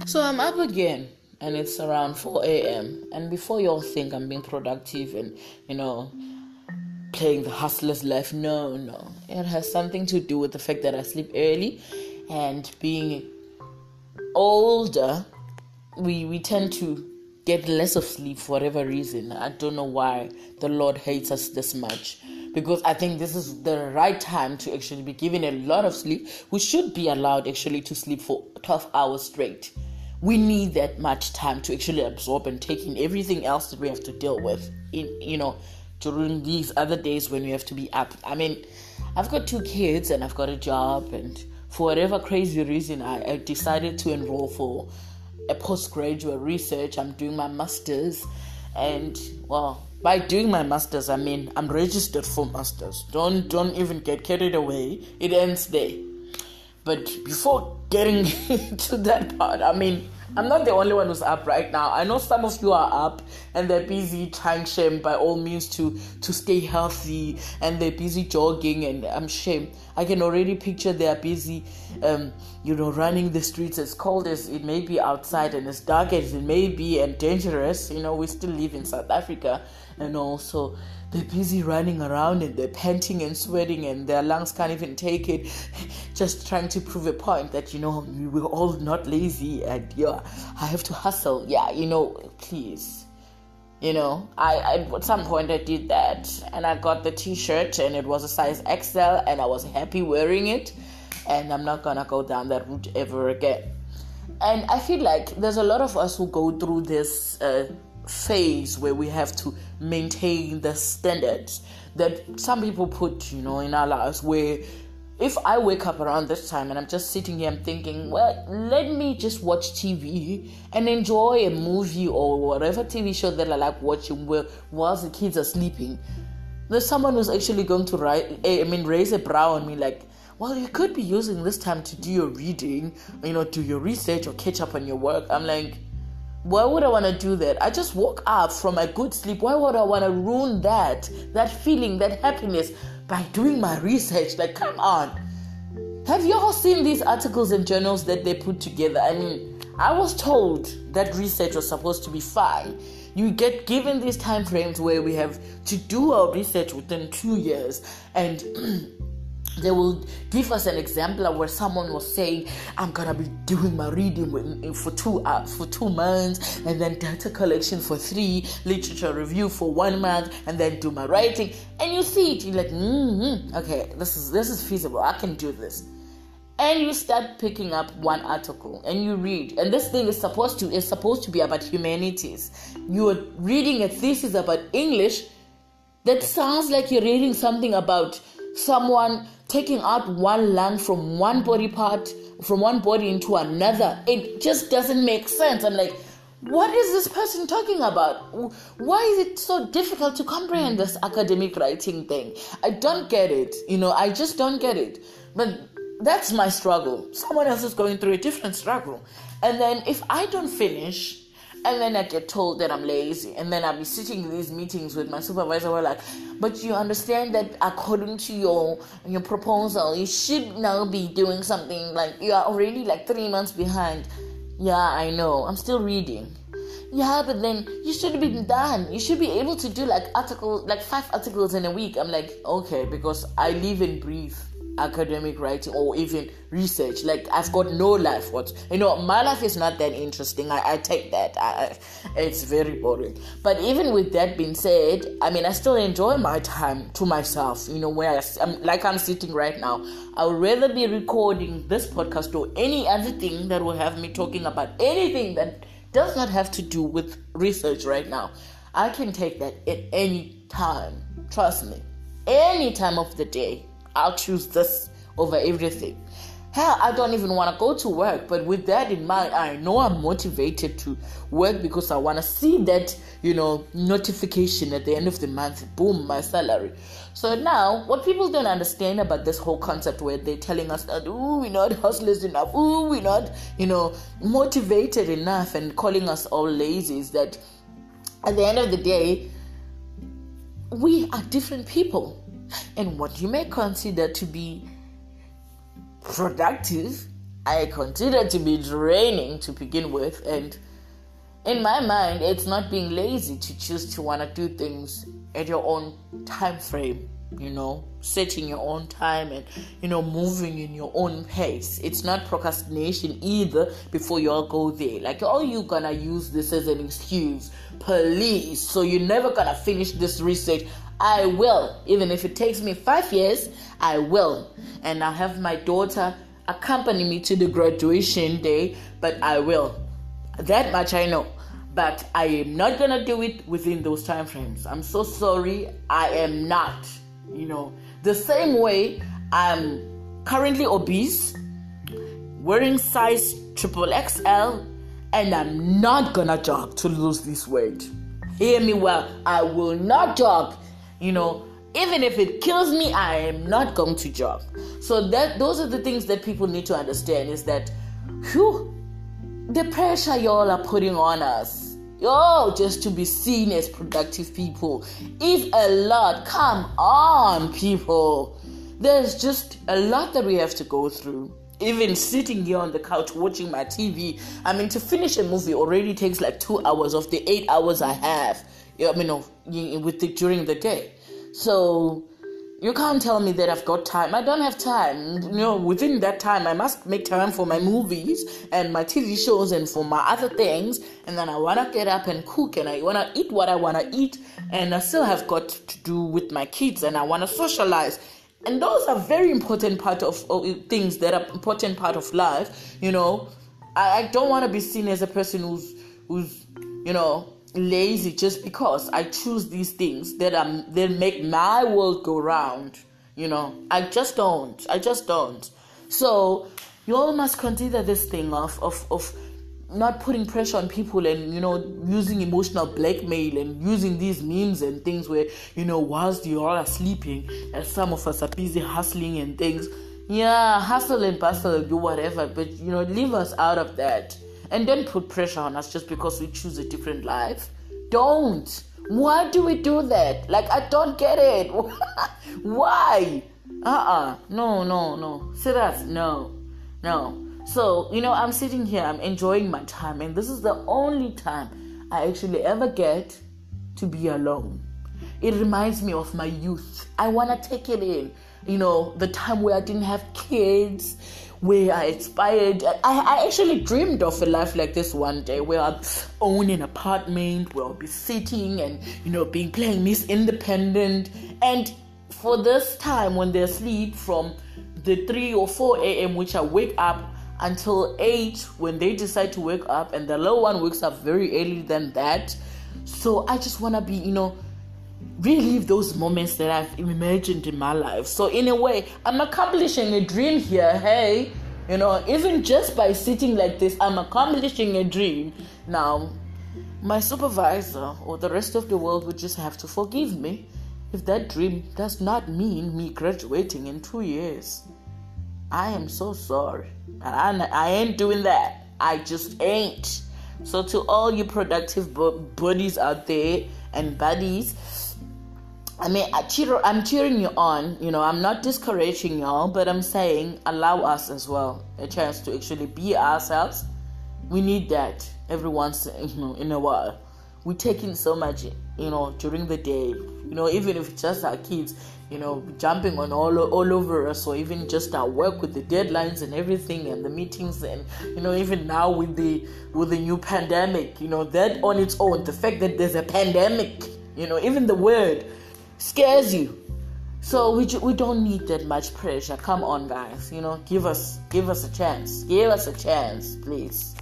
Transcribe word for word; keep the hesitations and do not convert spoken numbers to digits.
So I'm up again, and it's around four a.m. And before you all think I'm being productive and, you know, playing the hustler's life, no, no. It has something to do with the fact that I sleep early, and being older, we, we tend to get less of sleep for whatever reason. I don't know why the Lord hates us this much. Because I think this is the right time to actually be given a lot of sleep. We should be allowed actually to sleep for twelve hours straight. We need that much time to actually absorb and take in everything else that we have to deal with in, you know, during these other days when we have to be up. I mean, I've got two kids and I've got a job, and for whatever crazy reason, I, I decided to enroll for a postgraduate research. I'm doing my master's, and well, by doing my master's, I mean I'm registered for master's. Don't don't even get carried away. It ends there. But before getting to that part, I mean, I'm not the only one who's up right now. I know some of you are up and they're busy trying shame by all means to, to stay healthy, and they're busy jogging, and I'm shame. I can already picture they're busy, um, you know, running the streets as cold as it may be outside and as dark as it may be and dangerous. You know, we still live in South Africa, and also they're busy running around and they're panting and sweating and their lungs can't even take it, just trying to prove a point that, you know, we're all not lazy and yeah, I have to hustle. Yeah, you know, please. You know, I, I at some point I did that, and I got the t-shirt and it was a size X L and I was happy wearing it, and I'm not gonna go down that route ever again. And I feel like there's a lot of us who go through this uh, phase where we have to maintain the standards that some people put, you know, in our lives, where if I wake up around this time and I'm just sitting here, I'm thinking, well, let me just watch T V and enjoy a movie or whatever T V show that I like watching where, whilst the kids are sleeping. There's someone who's actually going to write, I mean, raise a brow on me like, well, you could be using this time to do your reading, you know, do your research or catch up on your work. I'm like, why would I want to do that? I just woke up from a good sleep. Why would I want to ruin that, that feeling, that happiness by doing my research? Like, come on. Have you all seen these articles and journals that they put together? I mean, I was told that research was supposed to be fine. You get given these time frames where we have to do our research within two years, and they will give us an example where someone was saying, I'm gonna be doing my reading for two uh, for two months, and then data collection for three, literature review for one month, and then do my writing. And you see it, you're like, mm-hmm, okay, this is this is feasible. I can do this. And you start picking up one article and you read, and this thing is supposed to is supposed to be about humanities. You are reading a thesis about English that sounds like you're reading something about someone taking out one lung from one body part, from one body into another. It just doesn't make sense. I'm like, what is this person talking about? Why is it so difficult to comprehend this academic writing thing? I don't get it. You know, I just don't get it. But that's my struggle. Someone else is going through a different struggle. And then if I don't finish, and then I get told that I'm lazy, and then I'll be sitting in these meetings with my supervisor, we're like, but you understand that according to your your proposal, you should now be doing something, like you are already like three months behind. Yeah, I know. I'm still reading. Yeah, but then you should be done. You should be able to do like articles, like five articles in a week. I'm like, okay, because I live and breathe academic writing or even research. Like, I've got no life. What you know, my life is not that interesting. I, I take that. I, it's very boring. But even with that being said, I mean, I still enjoy my time to myself. You know, where I, I'm like I'm sitting right now. I would rather be recording this podcast or any other thing that will have me talking about anything that does not have to do with research right now. I can take that at any time. Trust me, any time of the day. I'll choose this over everything. Hell, I don't even want to go to work, but with that in mind, I know I'm motivated to work because I want to see that, you know, notification at the end of the month. Boom, my salary. So now, what people don't understand about this whole concept where they're telling us that, ooh, we're not hustlers enough, ooh, we're not, you know, motivated enough, and calling us all lazy, is that at the end of the day, we are different people. And what you may consider to be productive I consider to be draining to begin with. And in my mind, it's not being lazy to choose to want to do things at your own time frame, you know, setting your own time and, you know, moving in your own pace. It's not procrastination either before you all go there. Like, oh, you're gonna use this as an excuse, please, so you're never gonna finish this research. I will. Even if it takes me five years, I will. And I'll have my daughter accompany me to the graduation day, but I will. That much I know. But I am not going to do it within those time frames. I'm so sorry. I am not. You know, the same way I'm currently obese, wearing size triple X L, and I'm not going to jog to lose this weight. Hear me well. I will not jog. You know, even if it kills me, I am not going to jog. So that those are the things that people need to understand, is that, whew, the pressure y'all are putting on us, yo, just to be seen as productive people, is a lot. Come on, people. There's just a lot that we have to go through. Even sitting here on the couch watching my T V, I mean, to finish a movie already takes like two hours of the eight hours I have, I mean, with it during the day. So you can't tell me that I've got time. I don't have time. You know, within that time, I must make time for my movies and my T V shows and for my other things. And then I want to get up and cook, and I want to eat what I want to eat. And I still have got to do with my kids, and I want to socialize. And those are very important part of, of things that are important part of life. You know, I, I don't want to be seen as a person who's, who's, you know, lazy just because I choose these things that are that make my world go round. You know, I just don't. I just don't. So you all must consider this thing of of of not putting pressure on people, and, you know, using emotional blackmail and using these memes and things where, you know, whilst you all are sleeping and some of us are busy hustling and things. Yeah, hustle and bustle, do whatever, but, you know, leave us out of that. And don't put pressure on us just because we choose a different life. Don't. Why do we do that? Like, I don't get it. Why? Uh-uh. No, no, no. Serious? No. No. So, you know, I'm sitting here, I'm enjoying my time, and this is the only time I actually ever get to be alone. It reminds me of my youth. I want to take it in. You know, the time where I didn't have kids, where I aspired. I, I actually dreamed of a life like this one day, where I'll own an apartment, where I'll be sitting and, you know, being playing Miss Independent. And for this time when they sleep from the three or four a.m., which I wake up, until eight when they decide to wake up, and the little one wakes up very early than that. So I just want to be, you know, relive those moments that I've imagined in my life. So in a way, I'm accomplishing a dream here. Hey, you know, even just by sitting like this, I'm accomplishing a dream. Now, my supervisor or the rest of the world would just have to forgive me if that dream does not mean me graduating in two years. I am so sorry. And I, I ain't doing that. I just ain't. So to all you productive buddies out there and buddies, I mean, I cheer, I'm cheering you on. You know, I'm not discouraging y'all, but I'm saying allow us as well a chance to actually be ourselves. We need that every once, you know, in a while. We take in so much, you know, during the day. You know, even if it's just our kids, you know, jumping on all all over us, or even just our work with the deadlines and everything and the meetings, and, you know, even now with the with the new pandemic, you know, that on its own, the fact that there's a pandemic, you know, even the word scares you. So we we don't need that much pressure. Come on, guys, you know, give us give us a chance, give us a chance, please.